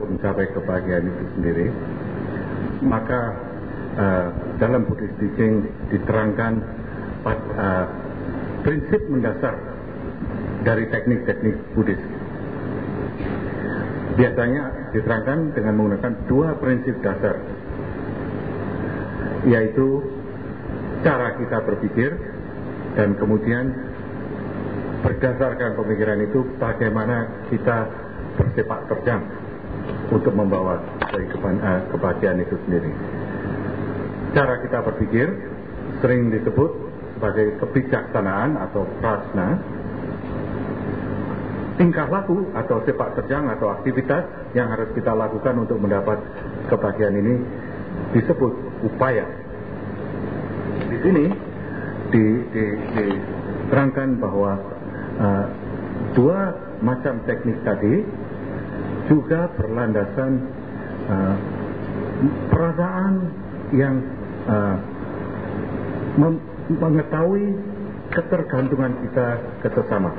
untuk mencapai kebahagiaan itu sendiri, maka dalam Buddhist teaching diterangkan prinsip mendasar dari teknik-teknik Buddhis. Biasanya diterangkan dengan menggunakan dua prinsip dasar, yaitu cara kita berpikir, dan kemudian berdasarkan pemikiran itu bagaimana kita bersepak terjang untuk membawa dari kebahagiaan itu sendiri. Cara kita berpikir sering disebut sebagai kebijaksanaan atau prasna. Tingkah laku atau sepak terjang atau aktivitas yang harus kita lakukan untuk mendapat kebahagiaan ini disebut upaya. Di sini diterangkan bahwa dua macam teknik tadi juga berlandasan perasaan yang mengetahui ketergantungan kita ke sesama,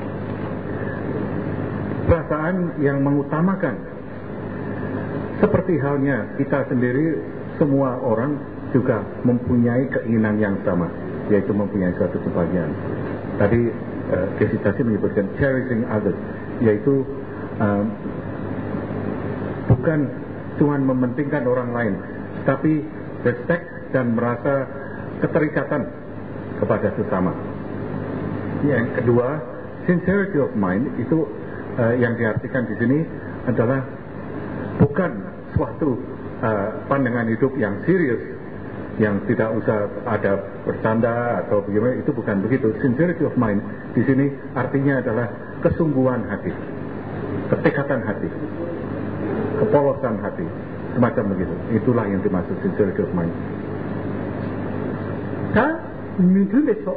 perasaan yang mengutamakan, seperti halnya kita sendiri, semua orang juga mempunyai keinginan yang sama, yaitu mempunyai suatu kebahagiaan. Tadi Gesitasi menyebutkan cherishing others, yaitu bukan cuma mementingkan orang lain, tapi respect dan merasa keterikatan kepada sesama. Yang kedua, sincerity of mind itu yang diartikan di sini adalah bukan suatu pandangan hidup yang serius, yang tidak usah ada bercanda atau bagaimana, itu bukan begitu. Sincerity of mind di sini artinya adalah kesungguhan hati, ketekatan hati, kepolosan hati, semacam begitu. Itulah yang dimaksud sincerity of mind. 다 미투에서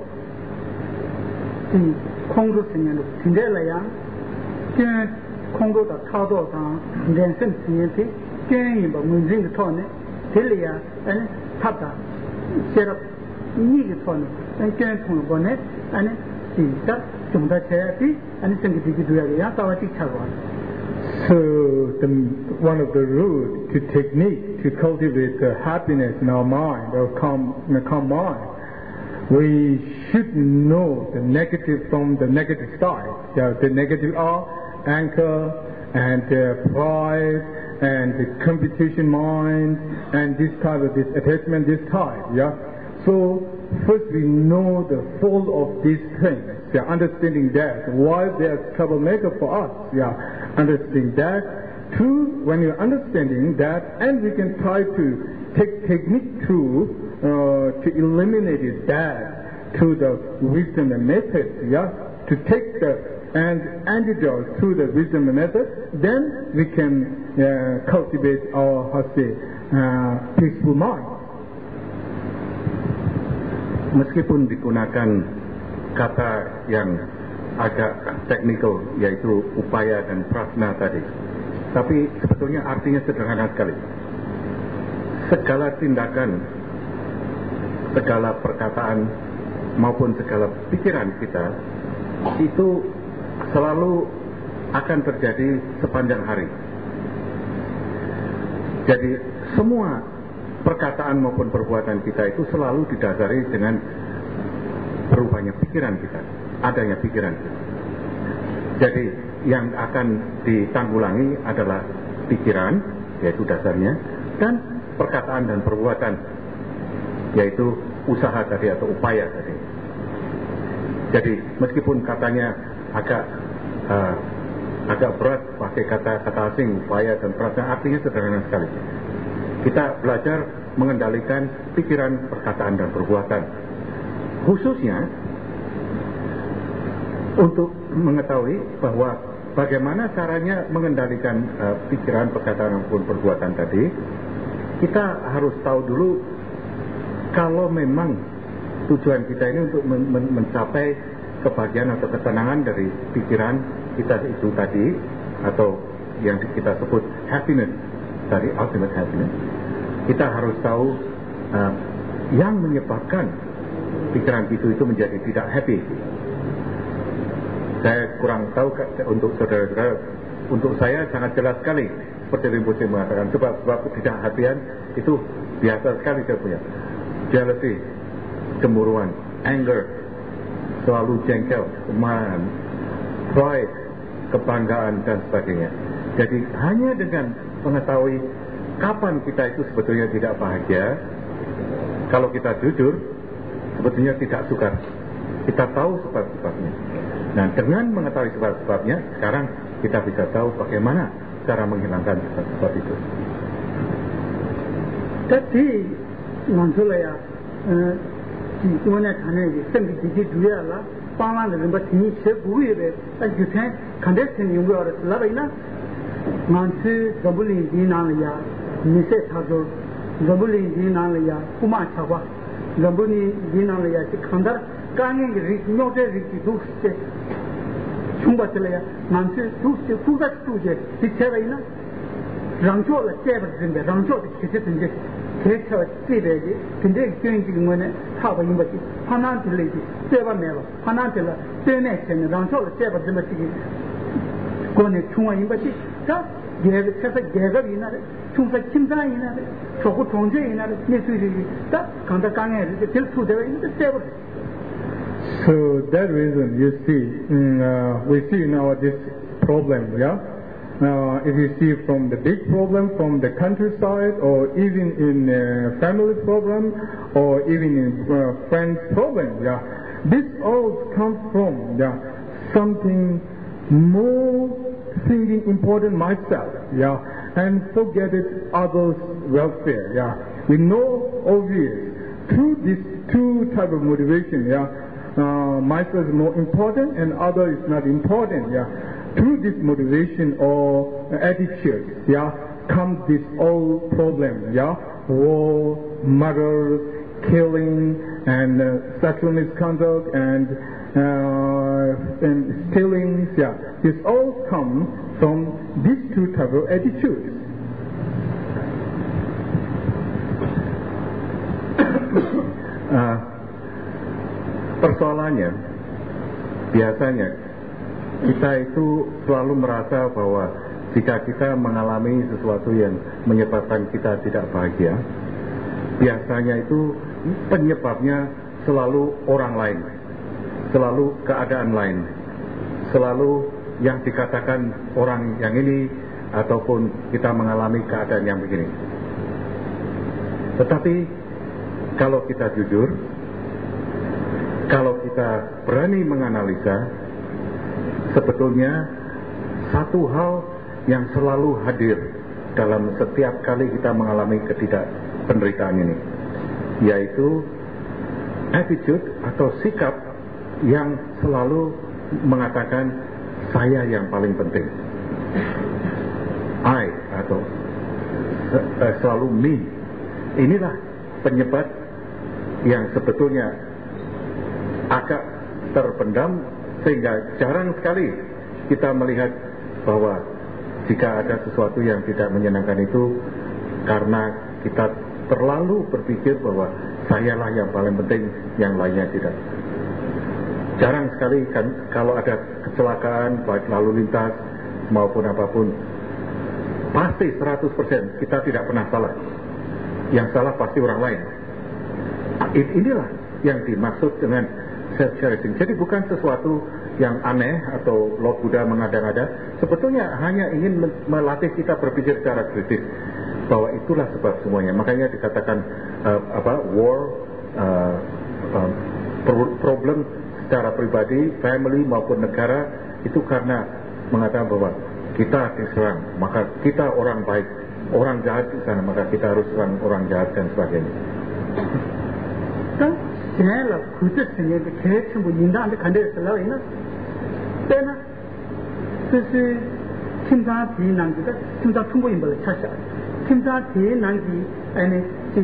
이 공로 생년도 진대라야 그 공로다 타도다 렌센 생년티 게임 뭐 문제가 터네 들려야 아니 탑다 세럽 이게 터네 게임 통로 보내 아니 진짜 좀더 해야지 아니 생기기 돼야 따와지 차고. So one of the root to technique to cultivate the happiness in our mind, or calm mind, we should know the negative from the negative side. The negative are anger and pride and the competition mind and this type of this attachment, this type. Yeah. So first we know the fault of these things. Yeah, understanding that why they are troublemaker for us. Yeah, understanding that. Two, when you're understanding that, and we can try to take technique to eliminate it that through the wisdom and method. Yeah, to take the antidote through the wisdom and method, then we can cultivate our peaceful mind. Meskipun digunakan kata yang agak teknikal, yaitu upaya dan prasna tadi, tapi sebetulnya artinya sederhana sekali. Segala tindakan, segala perkataan maupun segala pikiran kita itu selalu akan terjadi sepanjang hari. Jadi semua perkataan maupun perbuatan kita itu selalu didasari dengan berubahnya pikiran kita, adanya pikiran kita. Jadi yang akan ditanggulangi adalah pikiran, yaitu dasarnya, dan perkataan dan perbuatan, yaitu usaha tadi atau upaya tadi. Jadi meskipun katanya agak berat pakai kata asing, upaya dan prasna, artinya sederhana sekali. Kita belajar mengendalikan pikiran, perkataan, dan perbuatan. Khususnya untuk mengetahui bahwa bagaimana caranya mengendalikan pikiran, perkataan, maupun perbuatan tadi, kita harus tahu dulu kalau memang tujuan kita ini untuk mencapai kebahagiaan atau ketenangan dari pikiran kita itu tadi, atau yang kita sebut happiness, dari ultimate happiness, kita harus tahu yang menyebabkan pikiran itu menjadi tidak happy. Saya kurang tahu untuk saudara-saudara untuk saya sangat jelas sekali seperti Rinpoche mengatakan, sebab ketidakhatian itu biasa sekali saya punya. Jealousy, cemburuan, anger, selalu jengkel, kemarahan, pride, kebanggaan dan sebagainya. Jadi hanya dengan mengetahui kapan kita itu sebetulnya tidak bahagia, kalau kita jujur sebetulnya tidak sukar, kita tahu sebab-sebabnya. Nah, dengan mengetahui sebab-sebabnya, sekarang kita bisa tahu bagaimana cara menghilangkan sebab-sebab itu. Jadi, nanti ya, di mana sana ini, sampai di dua lah, pangan dan bertini sebuah itu, jadi kandesan yang luar selama ini, nanti zabulin di nalaya, misal sahaja, zabulin di nalaya, kuma cawa, zabulin di nalaya, si kandar, kangen rik, nyote rik itu se, cuma celaya, nanti tu se, kuda tu je, di cewek ini, rangjo lah cewek sendiri, rangjo di cewek sendiri. Kecil sendiri, sendiri tinggi mana, apa yang berarti, panan terlebih, siapa melo, panan terlah, sebenarnya sebenarnya, rancol siapa sebenarnya, konek cuma yang berarti, dah, gaya siapa gaya ini ada, cuma cinta ini ada, suku tongje ini ada, mesuri, dah, kanda kangen, tel sudah ini siapa. So that reason you see, we see now this problem, yeah. If you see from the big problem from the countryside, or even in family problem, or even in friends problem, yeah, this all comes from something more thinking important myself, yeah, and forget it others' welfare, yeah. We know obvious through these two type of motivation, yeah, myself is more important and other is not important, yeah. Through this motivation or attitude, yeah, comes this old problem, yeah, war, murder, killing, and sexual misconduct, and stealing, yeah. This all comes from these two type of attitudes. Persoalannya, biasanya kita itu selalu merasa bahwa jika kita mengalami sesuatu yang menyebabkan kita tidak bahagia, biasanya itu penyebabnya selalu orang lain, selalu keadaan lain, selalu yang dikatakan orang yang ini, ataupun kita mengalami keadaan yang begini. Tetapi kalau kita jujur, kalau kita berani menganalisa, sebetulnya satu hal yang selalu hadir dalam setiap kali kita mengalami ketidakpenderitaan ini, yaitu attitude atau sikap yang selalu mengatakan saya yang paling penting, I, atau selalu me. Inilah penyebab yang sebetulnya agak terpendam, sehingga jarang sekali kita melihat bahwa jika ada sesuatu yang tidak menyenangkan itu karena kita terlalu berpikir bahwa sayalah yang paling penting, yang lainnya tidak. Jarang sekali kan kalau ada kecelakaan baik lalu lintas maupun apapun, pasti 100% kita tidak pernah salah. Yang salah pasti orang lain. Inilah yang dimaksud dengan self-cherishing. Jadi bukan sesuatu yang aneh atau Lord Buddha mengada-ngada. Sebetulnya hanya ingin melatih kita berpikir secara kritis bahwa itulah sebab semuanya. Makanya dikatakan war, problem secara pribadi, family maupun negara, itu karena mengatakan bahwa kita diserang, maka kita orang baik, orang jahat di sana, maka kita harus serang orang jahat dan sebagainya. Saya lah khusus sendiri kerja cuma indang ada kandil selalu ini, tapi itu cinta di nanti kita cinta cuma yang boleh cakap, cinta di nanti ini si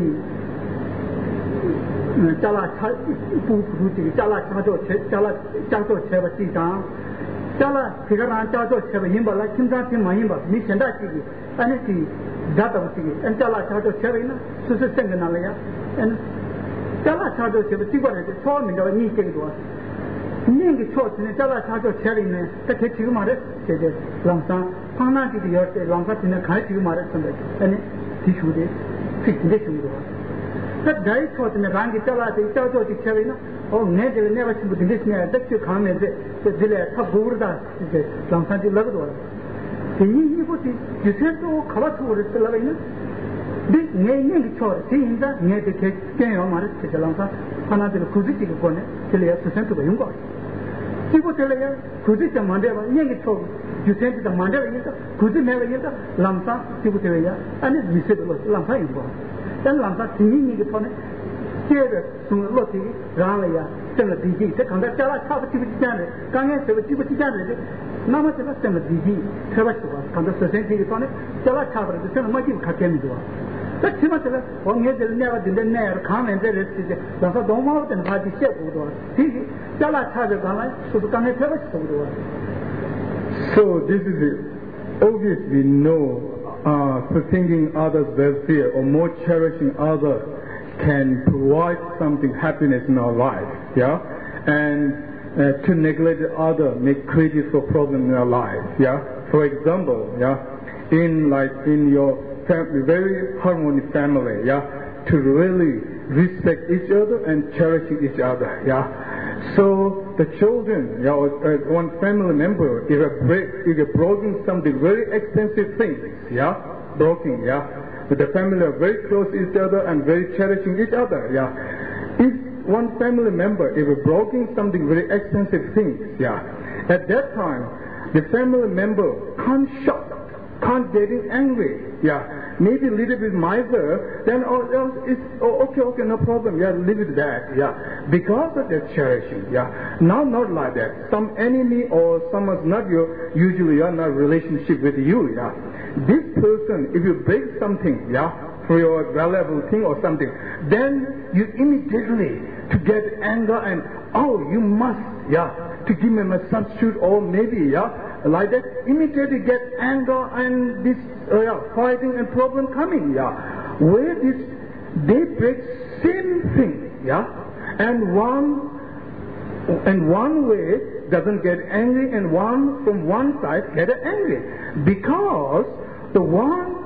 jalan buku itu jalan jatuh cepat sidang, jalan sekarang jatuh cepat yang boleh cinta di mana yang boleh, ni cinta sih, ini si jatuh sih, ini jalan jatuh cepat ini susah sengaja ya, jalan jatuh cepat sih boleh, soal menjawab ni cekdo, Ningi chot ne chala chajo cheri ne ta ke chigu mare che lamsa phana ji yor te lamsa tine khai chigu mare sambe ane tishu de fikde chigu ta dai chot ne rangi chala te chajo ji cheri na o ne de ne va chigu de ne da chu khame de dile ta gurda de lamsa ji lag do te yi ko ti jise to khawa to re te lag ina de ne chot ti inda ne de ke yo mare che lamsa phana de kuzi ji ko ne chile ya susen to yung ko People tell you, could it a Mandela, young talk, you sent it a Mandela, could it never yet, Lamsa, people tell you, and it's visible, Lamsa in one. Then Lamsa, singing it upon it, here, soon Lottie, Ralaya, Sella DG, second that Jala Activity Channel, Kanga, Activity Channel, Namasa Sella DG, Travasova, come the same upon it, Jala Cover, the same Maki Kakendoa. That's too much of it. One year they never did the never come and there is the don't out and had the ship would see Jala Taga, so the Kanga Travasova. So this is it. Obviously, no, for thinking others' welfare or more cherishing others can provide something happiness in our life, yeah, and to neglect the other may create a problem in our life, yeah. For example, yeah, in your family, very harmonious family, yeah, to really respect each other and cherishing each other, yeah. So the children, yeah, or one family member, if a broken something very expensive things, yeah, broken, yeah, but the family are very close to each other and very cherishing each other, yeah. If one family member, if a broken something very expensive things, yeah, at that time the family member can't shout, can't get angry, yeah. Maybe a little bit miser, then it's okay, no problem, yeah, leave it that, yeah. Because of that cherishing, yeah. Now not like that. Some enemy or someone's not usually are not relationship with you, yeah. This person, if you break something, yeah, for your valuable thing or something, then you immediately to get anger and, you must, yeah, to give me a substitute or maybe, yeah, like that, immediately get anger and this fighting and problem coming, yeah. Where they break same thing, yeah, and one way doesn't get angry and one from one side get angry because the one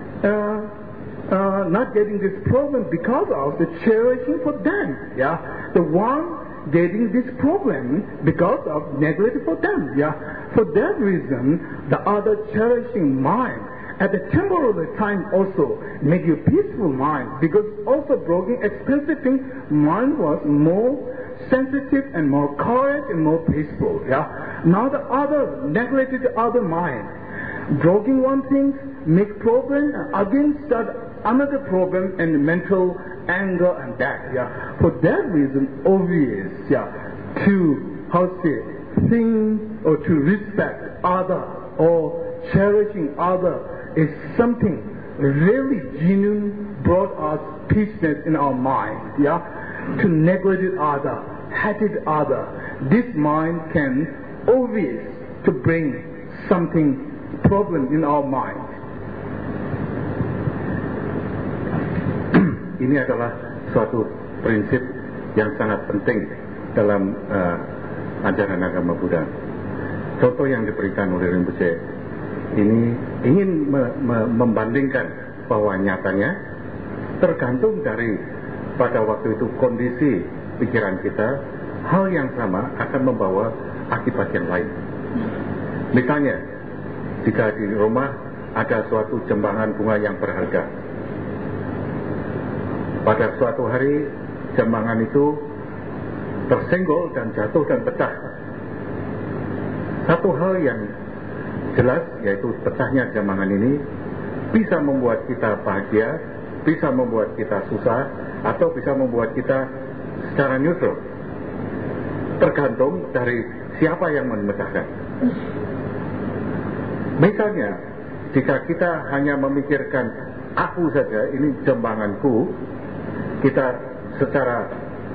not getting this problem because of the cherishing for them, yeah. The one getting this problem because of neglect for them, yeah. For that reason, the other cherishing mind at the temporary time also make you peaceful mind because also broken expensive thing, mind was more sensitive and more correct and more peaceful, yeah. Now the other neglected the other mind, broken one thing make problem again start another problem and mental anger and that, yeah. For that reason, obvious, yeah, to think or to respect other or cherishing other is something really genuine brought us peaceness in our mind, yeah. To neglect other, hated other, this mind can obvious to bring something problem in our mind. Ini adalah suatu prinsip yang sangat penting dalam ajaran agama Buddha. Contoh yang diberikan oleh Rinpoche ini ingin membandingkan bahwa nyatanya tergantung dari pada waktu itu kondisi pikiran kita, hal yang sama akan membawa akibat yang lain. Misalnya, jika di rumah ada suatu jembangan bunga yang berharga, pada suatu hari jambangan itu tersenggol dan jatuh dan pecah. Satu hal yang jelas yaitu pecahnya jambangan ini bisa membuat kita bahagia, bisa membuat kita susah, atau bisa membuat kita secara neutral. Tergantung dari siapa yang memecahkan. Misalnya, jika kita hanya memikirkan aku saja, ini jambanganku, kita secara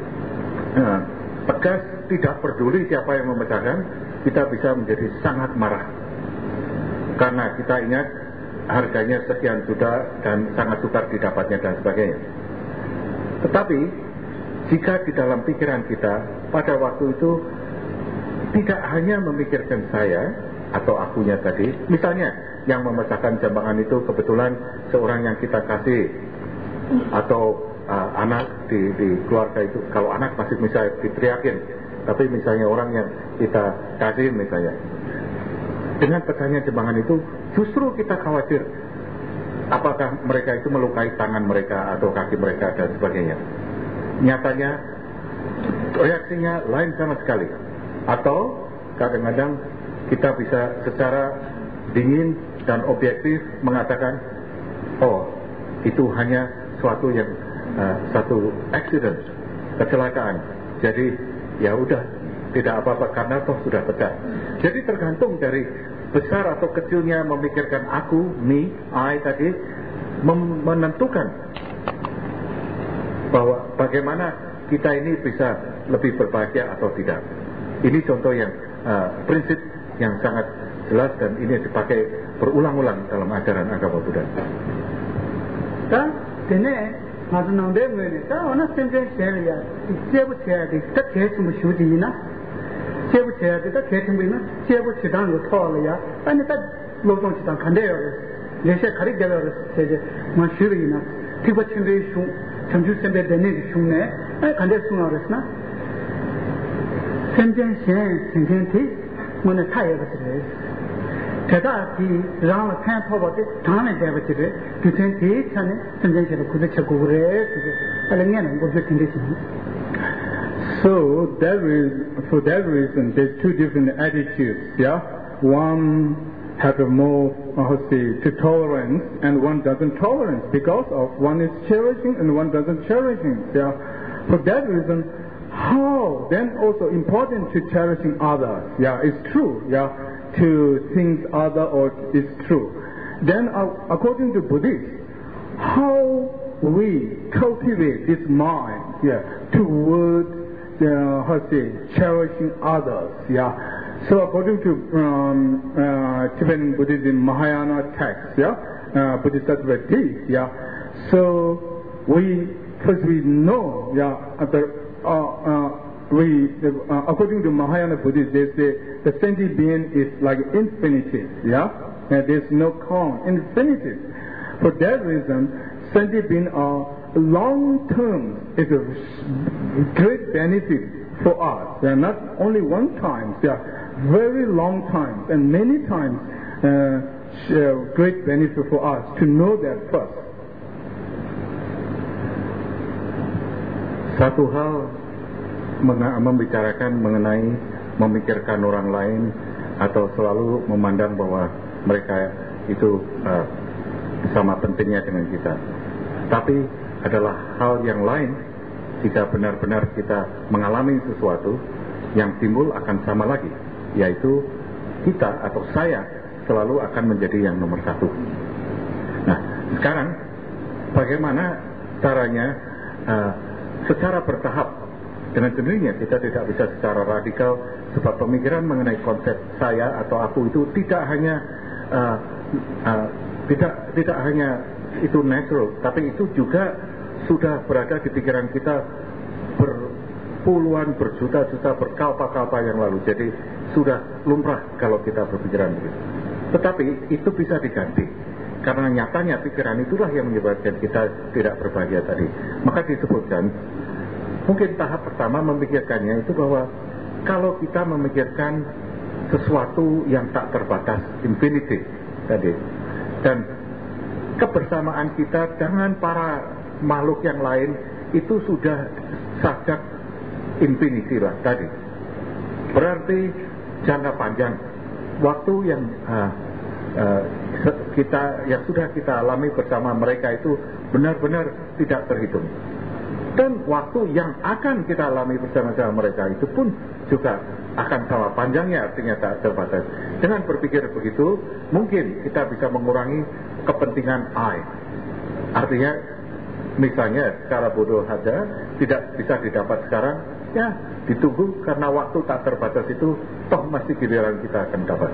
tegas tidak peduli siapa yang memecahkan, kita bisa menjadi sangat marah karena kita ingat harganya sekian juta dan sangat sukar didapatnya dan sebagainya. Tetapi jika di dalam pikiran kita pada waktu itu tidak hanya memikirkan saya atau akunya tadi. Misalnya yang memecahkan jambangan itu kebetulan seorang yang kita kasih, atau anak di keluarga itu. Kalau anak masih misalnya diteriakin, tapi misalnya orang yang kita kasih misalnya, dengan pecahnya jambangan itu justru kita khawatir apakah mereka itu melukai tangan mereka atau kaki mereka dan sebagainya. Nyatanya reaksinya lain sama sekali. Atau kadang-kadang kita bisa secara dingin dan objektif mengatakan, oh itu hanya suatu yang satu accident, kecelakaan. Jadi ya udah, tidak apa-apa karena toh sudah pecah. Jadi tergantung dari besar atau kecilnya memikirkan aku, me, I tadi, menentukan bahwa bagaimana kita ini bisa lebih berbahagia atau tidak. Ini contoh yang prinsip yang sangat jelas dan ini dipakai berulang-ulang dalam ajaran agama Buddha. Dan ini masa nangde ini, kalau orang sendiri saya siapa saya di tak kaya semua syuti na, siapa saya di tak kaya semua na, siapa sedang lupa ya, ane tak lorong sedang kandai orang, lesnya kari dia orang saja masih na, tiba sendiri sung, sambil sendiri dene sung ne, kandai sung orang na. Senjang ti mana thaya betul. Kada ti rama than thoba ti thane de betul. Tusen ti chane senjang se kude chakure ti. Alangya na kude condition. So for that reason, there's two different attitudes. Yeah, one has a more to tolerance, and one doesn't tolerance because of one is cherishing and one doesn't cherishing. Yeah, for that reason. How then also important to cherishing others? Yeah, it's true. Yeah, to things other or it's true. Then according to Buddhists, how we cultivate this mind, yeah, toward cherishing others. Yeah. So according to Tibetan Buddhism Mahayana text, yeah, Bodhisattva text, yeah. So because we know, yeah, according to Mahayana Buddhism, they say the sentient being is like infinitive, yeah? And there's no count, infinitive. For that reason, sentient beings are long term, is a great benefit for us. They are not only one time, they are very long times and many times great benefit for us to know that first. Satu hal membicarakan mengenai memikirkan orang lain atau selalu memandang bahwa mereka itu sama pentingnya dengan kita. Tapi adalah hal yang lain jika benar-benar kita mengalami sesuatu yang timbul akan sama lagi, yaitu kita atau saya selalu akan menjadi yang nomor satu. Nah, sekarang bagaimana caranya secara bertahap? Dengan sendirinya kita tidak bisa secara radikal, sebab pemikiran mengenai konsep saya atau aku itu tidak hanya tidak hanya itu natural, tapi itu juga sudah berada di pikiran kita berpuluhan, berjuta-juta, berkalpa-kalpa yang lalu. Jadi sudah lumrah kalau kita berpikiran begitu. Tetapi itu bisa diganti, karena nyatanya pikiran itulah yang menyebabkan kita tidak berbahagia tadi. Maka disebutkan mungkin tahap pertama memikirkannya itu bahwa kalau kita memikirkan sesuatu yang tak terbatas, infinity tadi, dan kebersamaan kita dengan para makhluk yang lain itu sudah sajak infinity lah tadi. Berarti jangka panjang waktu yang yang sudah kita alami bersama mereka itu benar-benar tidak terhitung. Dan waktu yang akan kita alami bersama-sama mereka itu pun juga akan sama panjangnya, artinya tak terbatas. Dengan berpikir begitu, mungkin kita bisa mengurangi kepentingan I. Artinya, misalnya secara bodoh saja tidak bisa didapat sekarang, ya ditunggu karena waktu tak terbatas itu toh masih giliran kita akan dapat.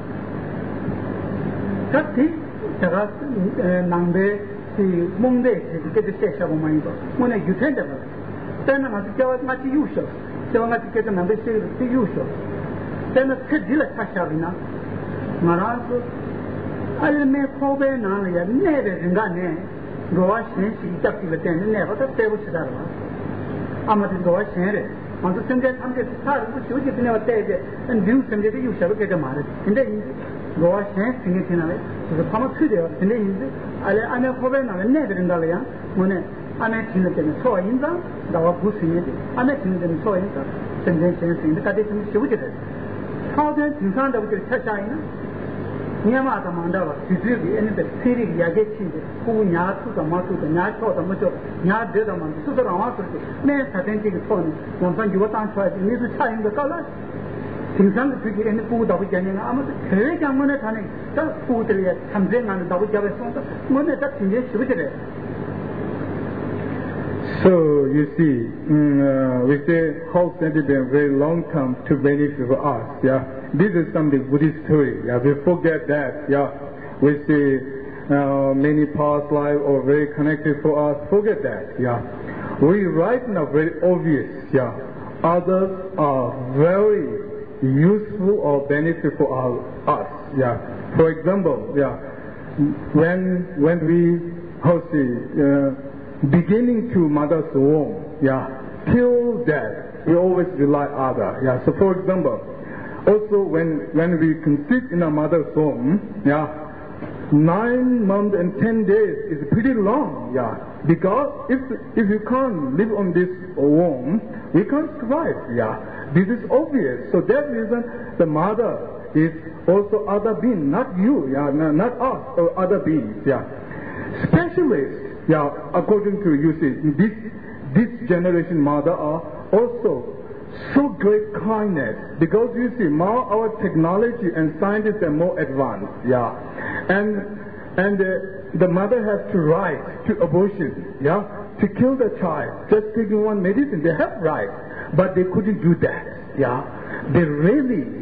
Tapi, jangan nangbe si mungde kita sesya bumain itu, mana yutan dah. Tapi nama sejawat mati yusuf, jawat kita nangbe si yusuf. Then Kedilla Tashavina, Marasu, I'll make Kobe Naya, never in Gane, Goa Shensi, Taki, never the table Shadava. Amati Goa Shere. On the same time, I'm just tired of you get never take it and do some day you shall get a marriage. And then Goa Shen, sing it in a way, to the common video, and then I'm a Kobe, never in Dalia, when I'm actually in soy in the pussy, I'm actually in soy in the sensation in the condition she would get it. How then, in front of the China, Yamata Mandava, Suzuki, and the Siri Yagechi, who Yatu, the Matu, the Nato, the Mucho, Yad Dedaman, Super Amato, may certainly phone, when you were answered, you need to sign the color. In some figure in the food of Janin Amat, Kerek and Monetani, that food comes in and the Javasonta, Monet in this with it. So you see, we say house has been very long term to benefit for us. Yeah, this is something Buddhist story. Yeah, we forget that. Yeah, we say many past life are very connected for us. Forget that. Yeah, we right now very obvious. Yeah, others are very useful or benefit for us. Yeah, for example, yeah, when we beginning to mother's womb, yeah, till death, we always rely other. Yeah. So for example, also when we conceive in a mother's womb, yeah, 9 months and 10 days is pretty long, yeah. Because if you can't live on this womb, we can't survive, yeah. This is obvious. So that reason the mother is also other being, not you, yeah, not us or other beings, yeah. Specialists. Yeah, according to you see, this generation mother are also so great kindness because you see more our technology and scientists are more advanced. Yeah, and the mother has to right to abortion. Yeah, to kill the child just taking one medicine. They have right, but they couldn't do that. Yeah, they really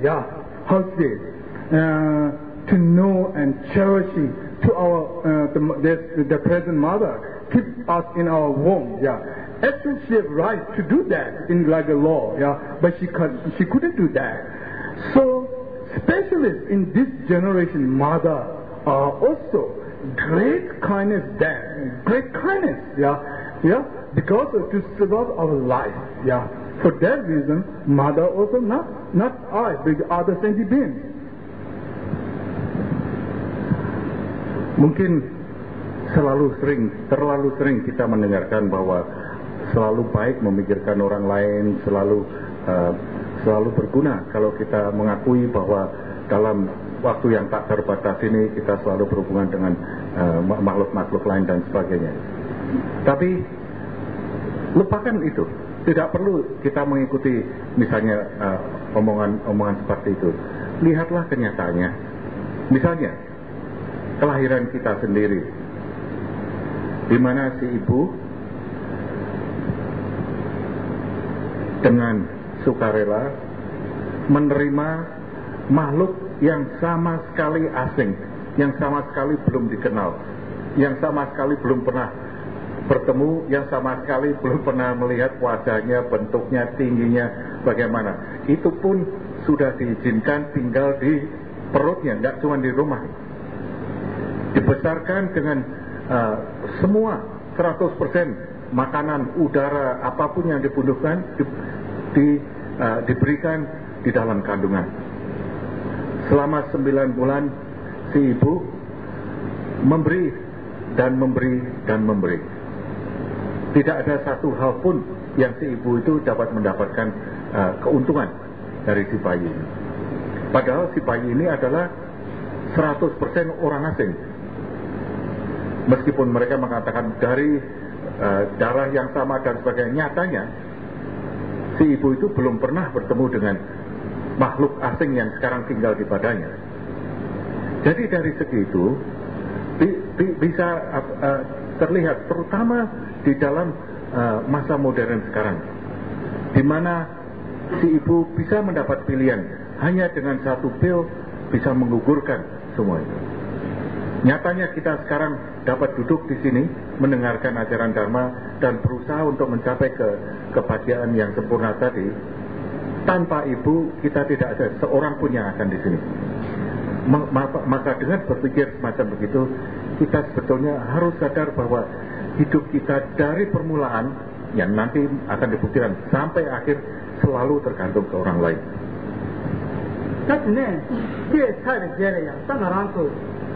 to know and cherishing to our the present mother, keep us in our womb. Yeah, actually she have right to do that in like a law. Yeah, but she couldn't do that. So specialists in this generation mother are also great kindness. Great kindness. Yeah, because to survive our life. Yeah, for that reason, mother also not I, but other sentient beings. Mungkin terlalu sering kita mendengarkan bahwa selalu baik memikirkan orang lain, selalu berguna kalau kita mengakui bahwa dalam waktu yang tak terbatas ini kita selalu berhubungan dengan makhluk-makhluk lain dan sebagainya. Tapi lupakan itu. Tidak perlu kita mengikuti misalnya omongan seperti itu. Lihatlah kenyataannya. Misalnya kelahiran kita sendiri, di mana si ibu dengan sukarela menerima makhluk yang sama sekali asing, yang sama sekali belum dikenal, yang sama sekali belum pernah bertemu, yang sama sekali belum pernah melihat wajahnya, bentuknya, tingginya bagaimana. Itu pun sudah diizinkan tinggal di perutnya, tidak cuma di rumah. Dibesarkan dengan semua 100% makanan, udara, apapun yang dibutuhkan diberikan di dalam kandungan. Selama 9 bulan si ibu memberi dan memberi dan memberi. Tidak ada satu hal pun yang si ibu itu dapat mendapatkan keuntungan dari si bayi ini. Padahal si bayi ini adalah 100% orang asing. Meskipun mereka mengatakan dari darah yang sama dan sebagainya, nyatanya si ibu itu belum pernah bertemu dengan makhluk asing yang sekarang tinggal di badannya. Jadi dari segi itu bisa terlihat, terutama di dalam masa modern sekarang, di mana si ibu bisa mendapat pilihan hanya dengan satu pil bisa menggugurkan semua itu. Nyatanya kita sekarang dapat duduk di sini mendengarkan ajaran Dharma dan berusaha untuk mencapai kebahagiaan yang sempurna tadi Tanpa ibu kita tidak ada seorang pun yang akan di sini. Maka dengan berpikir semacam begitu, kita sebetulnya harus sadar bahwa hidup kita dari permulaan yang nanti akan dibuktikan sampai akhir selalu tergantung ke orang lain. Tapi dia saya jadi ya, sangat langsung.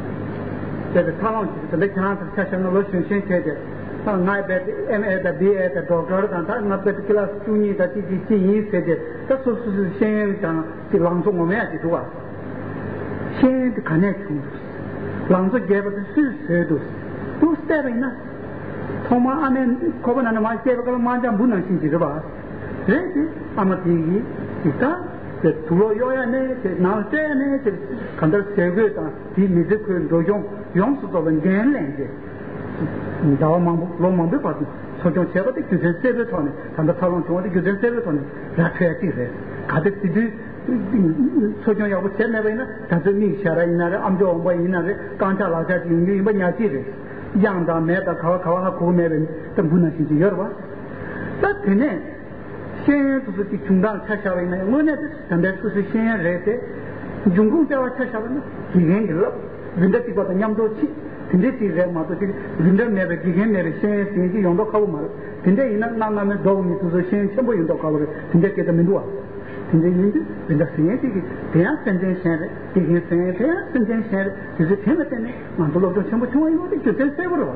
Jadi kalau kita lektoran terkait lo sensasi saja, kalau naik MA, BA, doktor dan tak naik kelas junior, tapi ini saja, tak susu sen yang di langsung我们也知道，sen di connect， langsung jawab itu sudah， 都是在那，他们阿们可不能那么jawab kalau macam bukan sih是吧？jadi amat tinggi kita tulo yoya ne, naute ne, kandar sebe ta, di music dojong, yong su to ben gen lenge. Dawa mang lo mang be pa, so jong sebe de gyusen sebe tone, kandar talong jong de gyusen sebe tone, la chue ti re. Kade ti di so jong ya bu chen ne be na, ta se mi sha ra ina re, am jo bo ina re, kan cha la cha ti ni ba nya ji re. Yang da me da kawa kawa ha ko me ben, ta bu na si ji yor ba. Ta tene先都是的中档吃下来呢，我呢现在就是先来的，中共在我吃下来呢，几天的了，人家这个的养到起，人家这个嘛都是人家那个几天那个先用到好嘛，人家那们到你就是先全部用到好了，人家给他们多，人家人家先这个这样生产线的，这个这样生产线的，就是天天呢，蛮多老多全部从我的就在晒不了。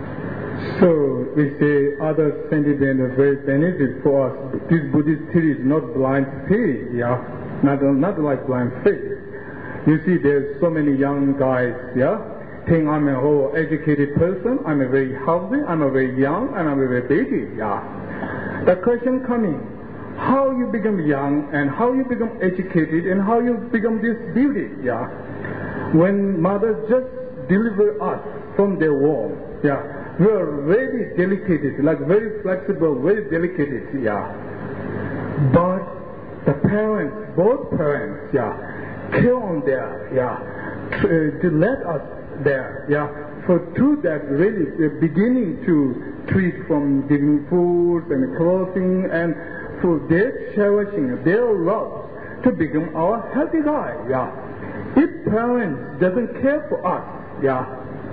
So we say other sentiment is very benefit for us. This Buddhist theory is not blind theory, yeah, not like blind faith. You see, there's so many young guys, yeah, think I'm a whole educated person, I'm a very healthy, I'm a very young, and I'm a very baby, yeah. The question coming, how you become young and how you become educated and how you become this beauty, yeah. When mothers just deliver us from their womb, yeah. We are very delicate, like very flexible, very delicate, yeah. But the parents, both parents, yeah, care on there, yeah, to let us there, yeah. So through that, really beginning to treat from giving food and clothing and for their cherishing, their love to become our healthy guy, yeah. If parents doesn't care for us, yeah,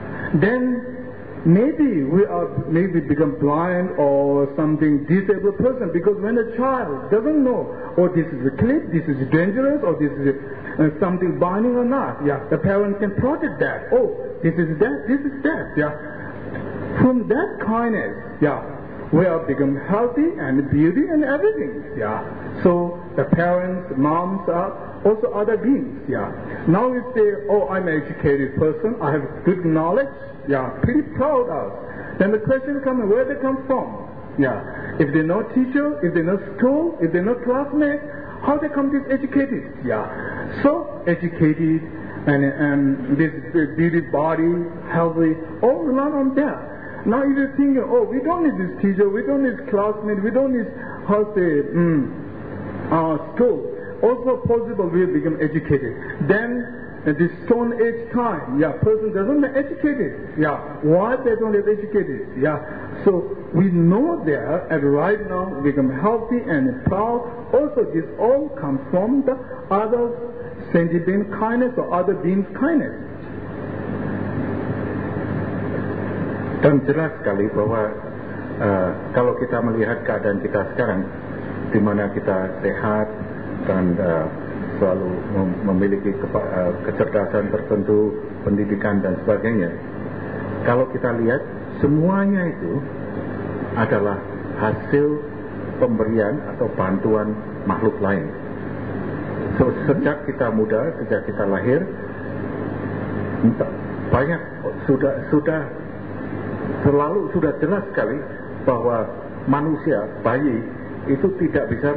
then maybe we become blind or something disabled person, because when a child doesn't know, oh, this is a clip, this is dangerous, or this is something binding or not, yeah, the parent can protect that. Oh, this is that, yeah. From that kindness, yeah, we are become healthy and beauty and everything, yeah. So the parents, moms are also other beings, yeah. Now we say, oh, I'm an educated person, I have good knowledge, yeah, pretty proud of. Then the question comes, where they come from? Yeah, if they're not teacher, if they're not school, if they're not classmate, how they come this educated? Yeah, so educated and this beauty body, healthy, all rely on that. Now if you're thinking, oh, we don't need this teacher, we don't need classmate, we don't need school. Also possible we become educated. Then at this stone age time, yeah, person doesn't get educated. Yeah, why they don't get educated? Yeah, so we know that and right now become healthy and proud. Also, this all comes from the other sentient kindness or other beings' kindness. Dan jelas sekali bahwa kalau kita melihat keadaan kita sekarang, di mana kita sehat dan selalu memiliki kecerdasan tertentu, pendidikan dan sebagainya. Kalau kita lihat, semuanya itu adalah hasil pemberian atau bantuan makhluk lain. So, sejak kita muda, sejak kita lahir, banyak sudah jelas sekali bahwa manusia, bayi itu tidak bisa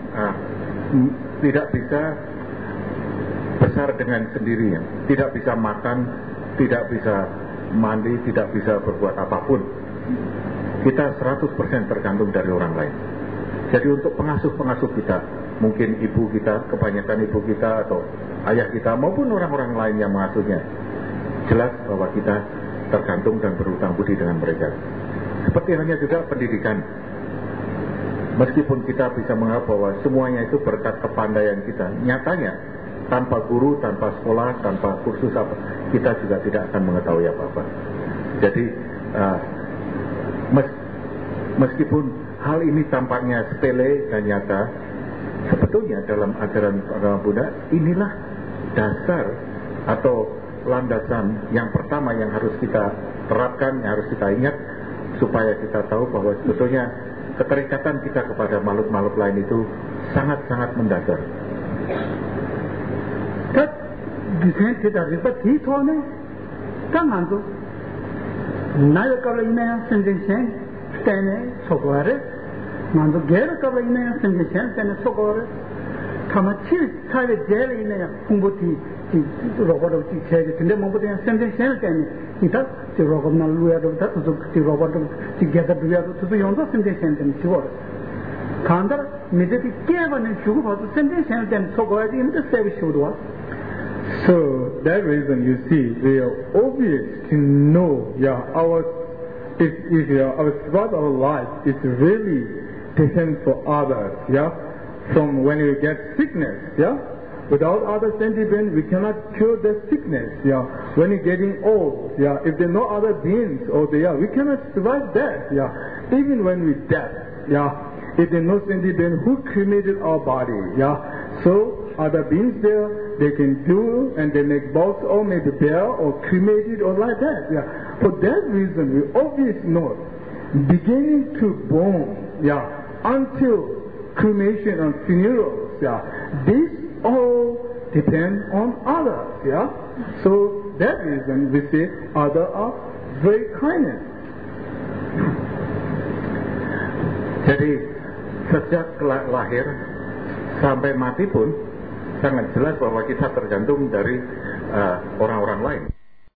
besar dengan sendirinya, tidak bisa makan, tidak bisa mandi, tidak bisa berbuat apapun. Kita 100% tergantung dari orang lain. Jadi untuk pengasuh-pengasuh kita, mungkin ibu kita, kebanyakan ibu kita atau ayah kita maupun orang-orang lain yang mengasuhnya, jelas bahwa kita tergantung dan berhutang budi dengan mereka. Seperti halnya juga pendidikan. Meskipun kita bisa menganggap bahwa semuanya itu berkat kepandaian kita, nyatanya tanpa guru, tanpa sekolah, tanpa kursus apa, kita juga tidak akan mengetahui apa-apa. Jadi meskipun hal ini tampaknya sepele dan nyata, sebetulnya dalam ajaran agama Buddha inilah dasar atau landasan yang pertama yang harus kita terapkan, yang harus kita ingat, supaya kita tahu bahwa sebetulnya keterikatan kita kepada makhluk-makhluk lain itu sangat-sangat mendasar. Kita tidak dapat ditohnya, tangan tu, naik kalau ini sendirian, stene sokore, mandu ger kalau ini sendirian, stene sokore, kama cil cale ger ini kumbuti, robot itu cile, tidak mampu dengan sendirian stene, kita si robot nalu ya robot itu si robot si gather dua itu yang tu sendirian stene sokore. Kandar, menjadi kewan yang cukup atau sendirian stene sokore ini tu service sudah. So that reason you see, we are obvious to know, our spot of life is really different for others, From when you get sickness, without other sentient beings, we cannot cure the sickness, When you're getting old, if there are no other beings out there, we cannot survive death, Even when we die, if there are no sentient being who cremated our body, So other beings there, they can do and they make box or maybe bear or cremated or like that. For that reason, we always know, beginning to born, until cremation and funerals, this all depend on others, So that reason we say others are very kindness. Jadi sejak lahir sampai mati pun sangat jelas bahwa kita tergantung dari orang-orang lain.